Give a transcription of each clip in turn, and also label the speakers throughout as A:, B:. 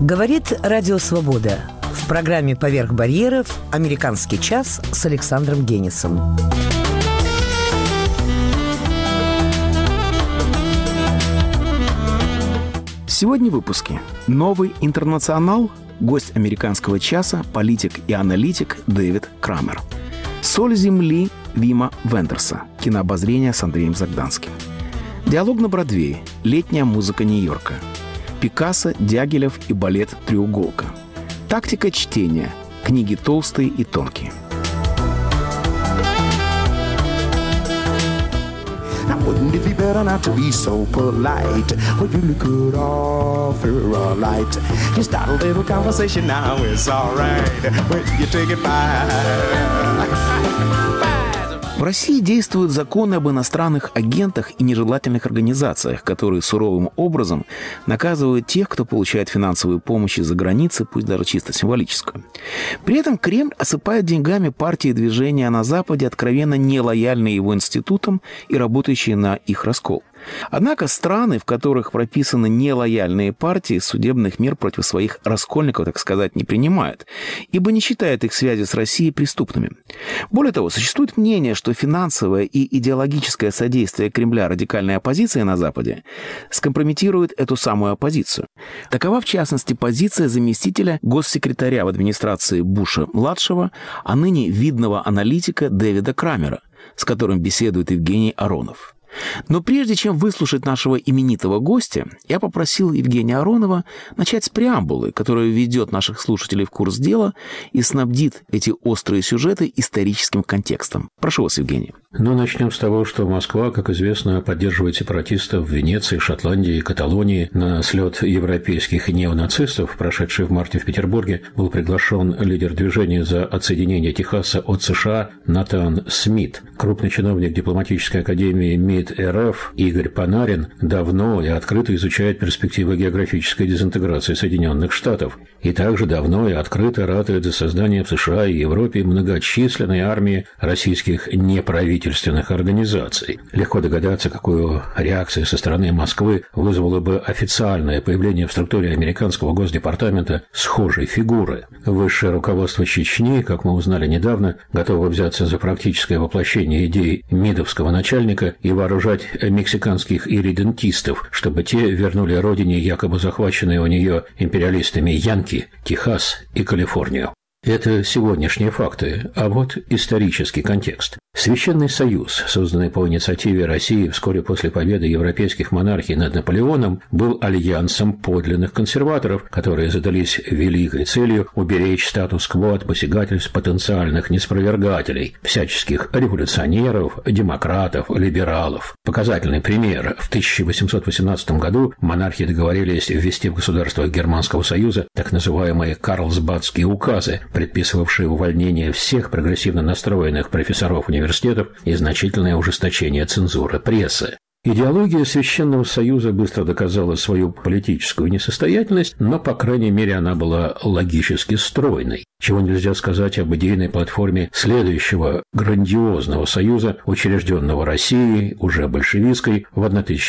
A: Говорит Радио Свобода. В программе «Поверх барьеров» «Американский час» с Александром Генисом.
B: Сегодня в выпуске. Новый интернационал, гость «Американского часа», политик и аналитик Дэвид Крамер. «Соль земли» Вима Вендерса. Кинообозрение с Андреем Загданским. Диалог на Бродвее. Летняя музыка Нью-Йорка. Пикассо, Дягилев и балет «Треуголка». Тактика чтения. Книги толстые и тонкие.
C: Now wouldn't it be better not to be so polite? Well, you could offer a light. You start a little conversation now, it's alright. When you take it by.
B: В России действуют законы об иностранных агентах и нежелательных организациях, которые суровым образом наказывают тех, кто получает финансовую помощь из-за границы, пусть даже чисто символическую. При этом Кремль осыпает деньгами партии и движения на Западе, откровенно нелояльные его институтам и работающие на их раскол. Однако страны, в которых прописаны нелояльные партии, судебных мер против своих раскольников, так сказать, не принимают, ибо не считают их связи с Россией преступными. Более того, существует мнение, что финансовое и идеологическое содействие Кремля радикальной оппозиции на Западе скомпрометирует эту самую оппозицию. Такова, в частности, позиция заместителя госсекретаря в администрации Буша-младшего, а ныне видного аналитика Дэвида Крамера, с которым беседует Евгений Аронов. Но прежде чем выслушать нашего именитого гостя, я попросил Евгения Аронова начать с преамбулы, которая введет наших слушателей в курс дела и снабдит эти острые сюжеты историческим контекстом. Прошу вас, Евгений.
D: Начнем с того, что Москва, как известно, поддерживает сепаратистов в Венеции, Шотландии и Каталонии. На слет европейских неонацистов, прошедший в марте в Петербурге, был приглашен лидер движения за отсоединение Техаса от США Натан Смит. Крупный чиновник дипломатической академии МИД РФ Игорь Панарин давно и открыто изучает перспективы географической дезинтеграции Соединенных Штатов и также давно и открыто ратует за создание в США и Европе многочисленной армии российских неправительственных организаций. Легко догадаться, какую реакцию со стороны Москвы вызвало бы официальное появление в структуре американского Госдепартамента схожей фигуры. Высшее руководство Чечни, как мы узнали недавно, готово взяться за практическое воплощение идей МИДовского начальника и вооружать мексиканских ирредентистов, чтобы те вернули родине якобы захваченные у нее империалистами Янки, Техас и Калифорнию. Это сегодняшние факты, а вот исторический контекст. Священный Союз, созданный по инициативе России вскоре после победы европейских монархий над Наполеоном, был альянсом подлинных консерваторов, которые задались великой целью уберечь статус-кво от посягательств потенциальных неспровергателей, всяческих революционеров, демократов, либералов. Показательный пример. В 1818 году монархи договорились ввести в государствах Германского Союза так называемые Карлсбадские указы, предписывавшие увольнение всех прогрессивно настроенных профессоров университетов и значительное ужесточение цензуры прессы. Идеология Священного Союза быстро доказала свою политическую несостоятельность, но, по крайней мере, она была логически стройной. Чего нельзя сказать об идейной платформе следующего грандиозного союза, учрежденного Россией, уже большевистской, в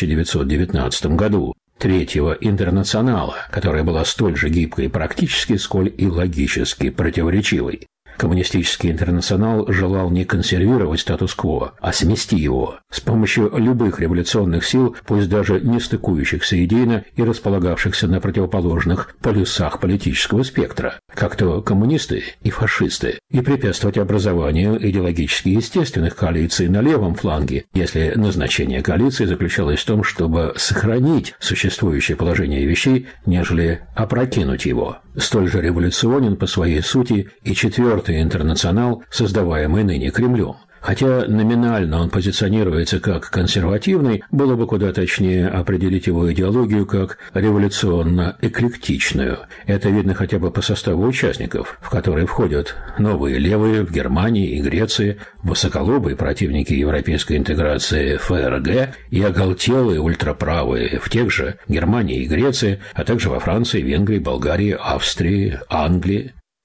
D: 1919 году. Третьего интернационала, которая была столь же гибкой практически, сколь и логически противоречивой. Коммунистический интернационал желал не консервировать статус-кво, а смести его с помощью любых революционных сил, пусть даже не стыкующихся идейно и располагавшихся на противоположных полюсах политического спектра, как то коммунисты и фашисты, и препятствовать образованию идеологически естественных коалиций на левом фланге, если назначение коалиции заключалось в том, чтобы сохранить существующее положение вещей, нежели опрокинуть его. Столь же революционен по своей сути и четвертый интернационал, создаваемый ныне Кремлем. Хотя номинально он позиционируется как консервативный, было бы куда точнее определить его идеологию как революционно-эклектичную. Это видно хотя бы по составу участников, в которые входят новые левые в Германии и Греции, высоколобые противники европейской интеграции ФРГ и оголтелые ультраправые в тех же Германии и Греции, а также во Франции, Венгрии, Болгарии, Австрии, Англии.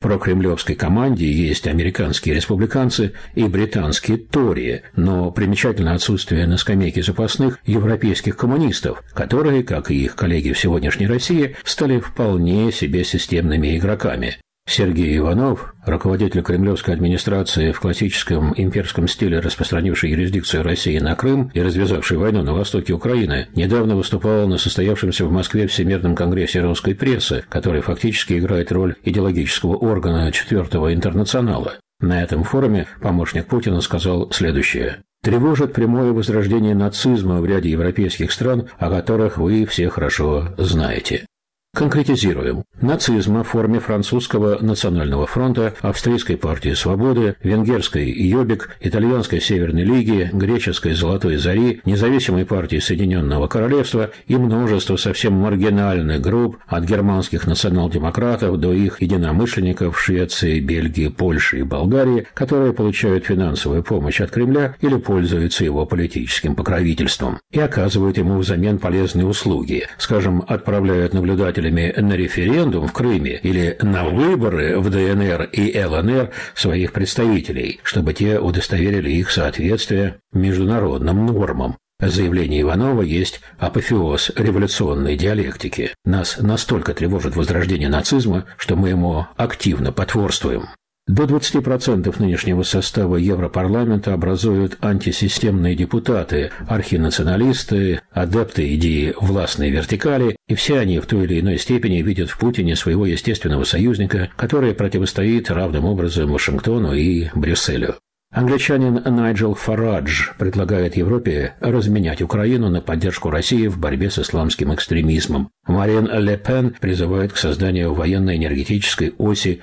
D: В прокремлевской команде есть американские республиканцы и британские тори, но примечательно отсутствие на скамейке запасных европейских коммунистов, которые, как и их коллеги в сегодняшней России, стали вполне себе системными игроками. Сергей Иванов, руководитель кремлевской администрации в классическом имперском стиле, распространивший юрисдикцию России на Крым и развязавший войну на востоке Украины, недавно выступал на состоявшемся в Москве Всемирном конгрессе русской прессы, который фактически играет роль идеологического органа 4-го интернационала. На этом форуме помощник Путина сказал следующее. «Тревожит прямое возрождение нацизма в ряде европейских стран, о которых вы все хорошо знаете». Конкретизируем. Нацизма в форме французского национального фронта, австрийской партии свободы, венгерской Йобик, итальянской Северной лиги, греческой Золотой зари, независимой партии Соединенного Королевства и множество совсем маргинальных групп от германских национал-демократов до их единомышленников в Швеции, Бельгии, Польше и Болгарии, которые получают финансовую помощь от Кремля или пользуются его политическим покровительством и оказывают ему взамен полезные услуги, скажем, отправляют наблюдателей на референдум в Крыме или на выборы в ДНР и ЛНР своих представителей, чтобы те удостоверили их соответствие международным нормам. Заявление Иванова есть апофеоз революционной диалектики. Нас настолько тревожит возрождение нацизма, что мы ему активно потворствуем. До 20% нынешнего состава Европарламента образуют антисистемные депутаты, архинационалисты, адепты идеи властной вертикали, и все они в той или иной степени видят в Путине своего естественного союзника, который противостоит равным образом Вашингтону и Брюсселю. Англичанин Найджел Фарадж предлагает Европе разменять Украину на поддержку России в борьбе с исламским экстремизмом. Марин Ле Пен призывает к созданию военно-энергетической оси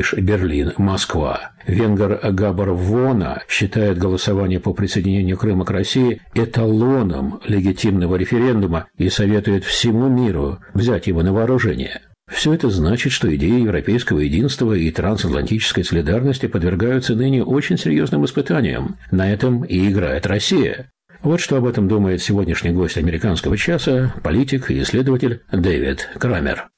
D: Париж-Берлин-Москва. Венгер Габор Вона считает голосование по присоединению Крыма к России эталоном легитимного референдума и советует всему миру взять его на вооружение. Все это значит, что идеи европейского единства и трансатлантической солидарности подвергаются ныне очень серьезным испытаниям. На этом и играет Россия. Вот что об этом думает сегодняшний гость американского часа, политик и исследователь Дэвид Крамер.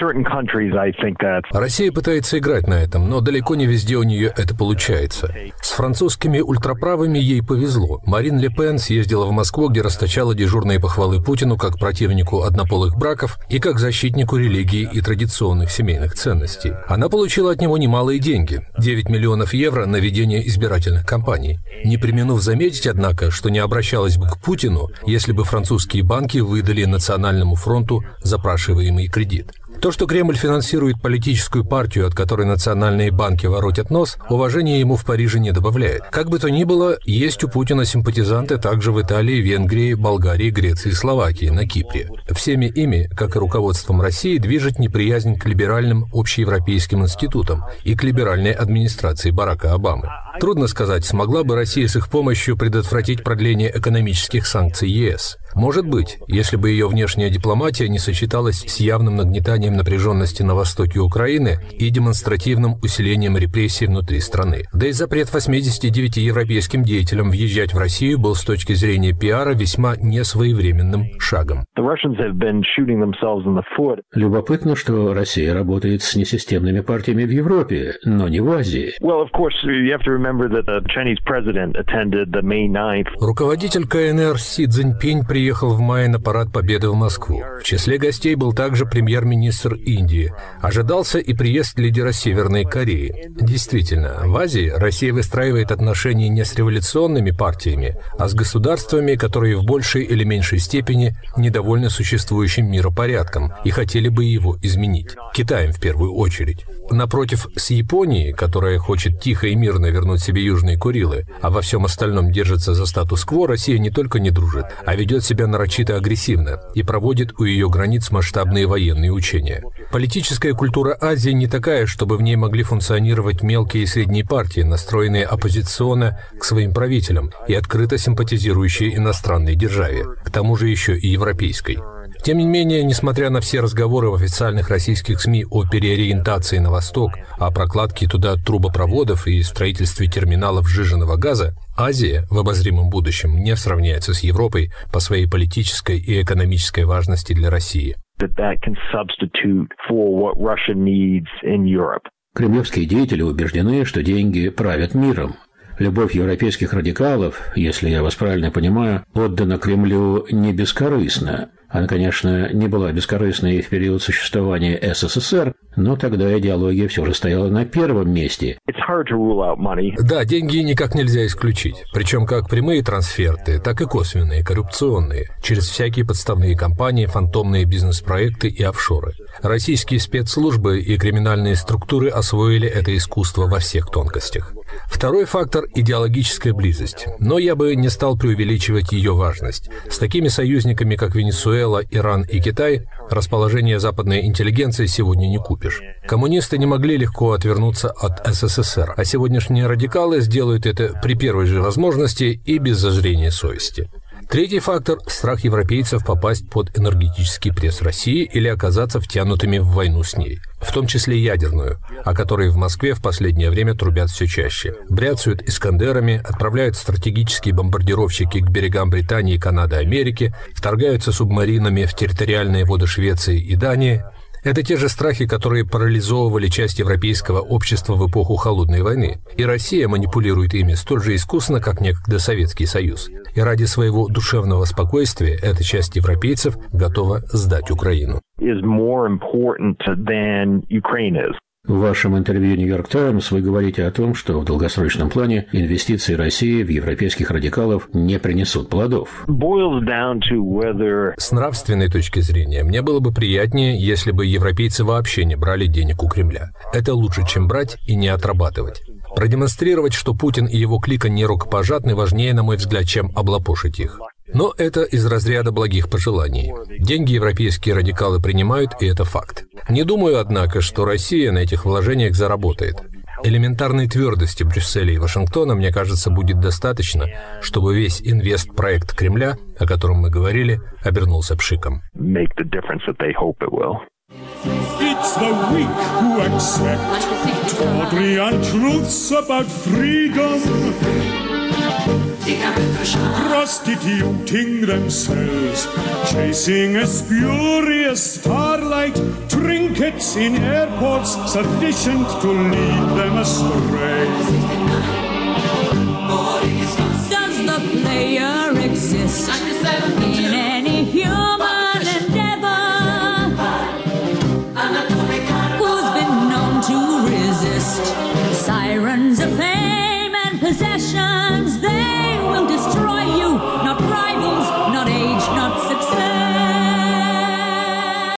E: Россия пытается играть на этом, но далеко не везде у нее это получается. С французскими ультраправыми ей повезло. Марин Ле Пен съездила в Москву, где расточала дежурные похвалы Путину как противнику однополых браков и как защитнику религии и традиционных семейных ценностей. Она получила от него немалые деньги – 9 миллионов евро на ведение избирательных кампаний. Не преминув заметить, однако, что не обращалась бы к Путину, если бы французские банки выдали Национальному фронту запрашиваемый кредит. То, что Кремль финансирует политическую партию, от которой национальные банки воротят нос, уважения ему в Париже не добавляет. Как бы то ни было, есть у Путина симпатизанты также в Италии, Венгрии, Болгарии, Греции и Словакии, на Кипре. Всеми ими, как и руководством России, движет неприязнь к либеральным общеевропейским институтам и к либеральной администрации Барака Обамы. Трудно сказать, смогла бы Россия с их помощью предотвратить продление экономических санкций ЕС. Может быть, если бы ее внешняя дипломатия не сочеталась с явным нагнетанием напряженности на востоке Украины и демонстративным усилением репрессий внутри страны. Да и запрет 89 европейским деятелям въезжать в Россию был с точки зрения пиара весьма несвоевременным шагом.
D: Любопытно, что Россия работает с несистемными партиями в Европе, но не в Азии.
E: Руководитель КНР Си Цзиньпинь приехал в мае на парад Победы в Москву. В числе гостей был также премьер-министр Индии. Ожидался и приезд лидера Северной Кореи. Действительно, в Азии Россия выстраивает отношения не с революционными партиями, а с государствами, которые в большей или меньшей степени недовольны существующим миропорядком и хотели бы его изменить. Китаем в первую очередь. Напротив, с Японией, которая хочет тихо и мирно вернуть себе Южные Курилы, а во всем остальном держится за статус-кво, Россия не только не дружит, а ведет себя нарочито агрессивно и проводит у ее границ масштабные военные учения. Политическая культура Азии не такая, чтобы в ней могли функционировать мелкие и средние партии, настроенные оппозиционно к своим правителям и открыто симпатизирующие иностранной державе, к тому же еще и европейской. Тем не менее, несмотря на все разговоры в официальных российских СМИ о переориентации на восток, о прокладке туда трубопроводов и строительстве терминалов сжиженного газа, Азия в обозримом будущем не сравняется с Европой по своей политической и экономической важности для России.
D: Кремлевские деятели убеждены, что деньги правят миром. Любовь европейских радикалов, если я вас правильно понимаю, отдана Кремлю не бескорыстно. Она, конечно, не была бескорыстной и в период существования СССР, но тогда идеология все же стояла на первом месте.
E: Да, деньги никак нельзя исключить. Причем как прямые трансферты, так и косвенные, коррупционные, через всякие подставные компании, фантомные бизнес-проекты и офшоры. Российские спецслужбы и криминальные структуры освоили это искусство во всех тонкостях. Второй фактор – идеологическая близость. Но я бы не стал преувеличивать ее важность. С такими союзниками, как Венесуэла, Иран и Китай, расположение западной интеллигенции сегодня не купишь. Коммунисты не могли легко отвернуться от СССР, а сегодняшние радикалы сделают это при первой же возможности и без зазрения совести. Третий фактор – страх европейцев попасть под энергетический пресс России или оказаться втянутыми в войну с ней, в том числе ядерную, о которой в Москве в последнее время трубят все чаще. Бряцают «Искандерами», отправляют стратегические бомбардировщики к берегам Британии, Канады, Америки, вторгаются субмаринами в территориальные воды Швеции и Дании. Это те же страхи, которые парализовывали часть европейского общества в эпоху Холодной войны. И Россия манипулирует ими столь же искусно, как некогда Советский Союз. И ради своего душевного спокойствия эта часть европейцев готова сдать Украину.
D: В вашем интервью «Нью-Йорк Таймс» вы говорите о том, что в долгосрочном плане инвестиции России в европейских радикалов не принесут плодов.
E: С нравственной точки зрения, мне было бы приятнее, если бы европейцы вообще не брали денег у Кремля. Это лучше, чем брать и не отрабатывать. Продемонстрировать, что Путин и его клика не рукопожатны, важнее, на мой взгляд, чем облапошить их. Но это из разряда благих пожеланий. Деньги европейские радикалы принимают, и это факт. Не думаю, однако, что Россия на этих вложениях заработает. Элементарной твердости Брюсселя и Вашингтона, мне кажется, будет достаточно, чтобы весь инвестпроект Кремля, о котором мы говорили, обернулся пшиком.
F: It's the weak who accept tawdry untruths about freedom, prostituting themselves, chasing a spurious starlight, trinkets in airports sufficient to lead them astray.
G: Does the player exist?